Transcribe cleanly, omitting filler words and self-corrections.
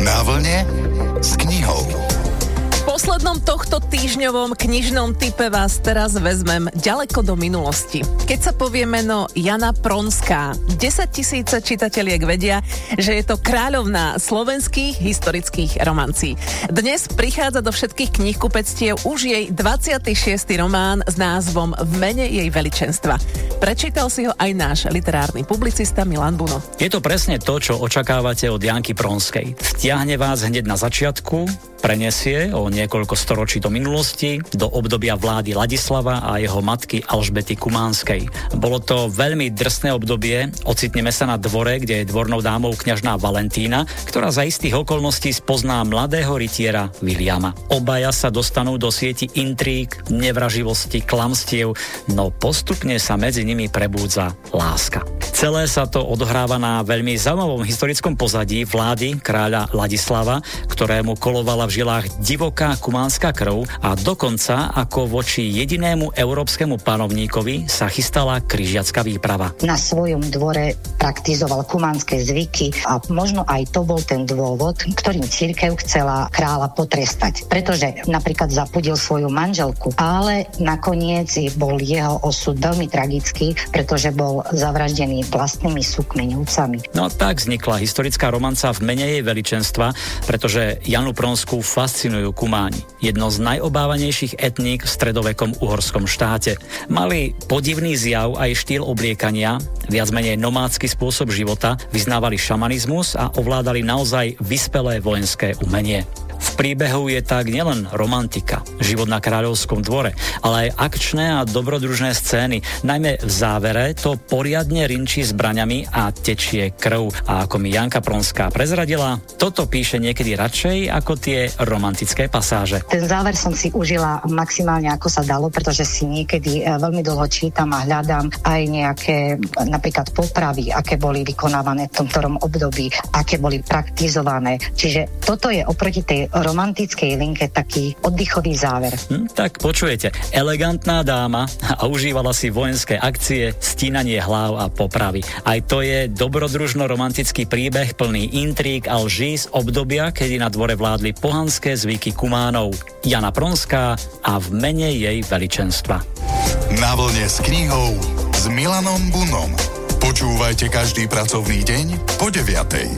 Na vlne s knihou. V poslednom tohto týždňovom knižnom tipe vás teraz vezmem ďaleko do minulosti. Keď sa povie meno Jana Pronská, 10 000 čitateliek vedia, že je to kráľovná slovenských historických romancí. Dnes prichádza do všetkých kníhkupectiev už jej 26. román s názvom V mene jej veličenstva. Prečítal si ho aj náš literárny publicista Milan Buno. Je to presne to, čo očakávate od Janky Pronskej. Vtiahne vás hneď na začiatku, prenesie o niekoľko storočí do minulosti, do obdobia vlády Ladislava a jeho matky Alžbety Kumánskej. Bolo to veľmi drsné obdobie, ocitneme sa na dvore, kde je dvornou dámou kňažná Valentína, ktorá za istých okolností spozná mladého rytiera Viliama. Obaja sa dostanú do sieti intríg, nevraživosti, klamstiev, no postupne sa medzi nimi prebúdza láska. Celé sa to odohráva na veľmi zaujímavom historickom pozadí vlády kráľa Ladislava, ktorému kolovala v žilách divoká kumánska krv a dokonca ako voči jedinému európskemu panovníkovi sa chystala križiacka výprava. Na svojom dvore praktizoval kumánske zvyky a možno aj to bol ten dôvod, ktorým cirkev chcela kráľa potrestať. Pretože napríklad zapudil svoju manželku, ale nakoniec bol jeho osud veľmi tragický, pretože bol zavraždený vlastnými súkmeňovcami. No tak vznikla historická romanca V mene jej veličenstva, pretože Janu Pronskú fascinujú Kumáni, jedno z najobávanejších etník v stredovekom uhorskom štáte. Mali podivný zjav aj štýl obliekania, viac menej nomádsky spôsob života, vyznávali šamanizmus a ovládali naozaj vyspelé vojenské umenie. V príbehu je tak nielen romantika, život na kráľovskom dvore, ale aj akčné a dobrodružné scény. Najmä v závere to poriadne rinčí zbraňami a tečie krv. A ako mi Janka Pronská prezradila, toto píše niekedy radšej ako tie romantické pasáže. Ten záver som si užila maximálne ako sa dalo, pretože si niekedy veľmi dlho čítam a hľadám aj nejaké napríklad popravy, aké boli vykonávané v tom ktorom období, aké boli praktizované. Čiže toto je oproti tej romantickej linke taký oddychový záver. Tak počujete, elegantná dáma a užívala si vojenské akcie, stínanie hlav a popravy. Aj to je dobrodružno-romantický príbeh plný intríg a lží z obdobia, kedy na dvore vládli pohanské zvyky Kumánov. Jana Pronská a V mene jej veličenstva. Na vlne s knihou s Milanom Bunom. Počúvajte každý pracovný deň po 9:00.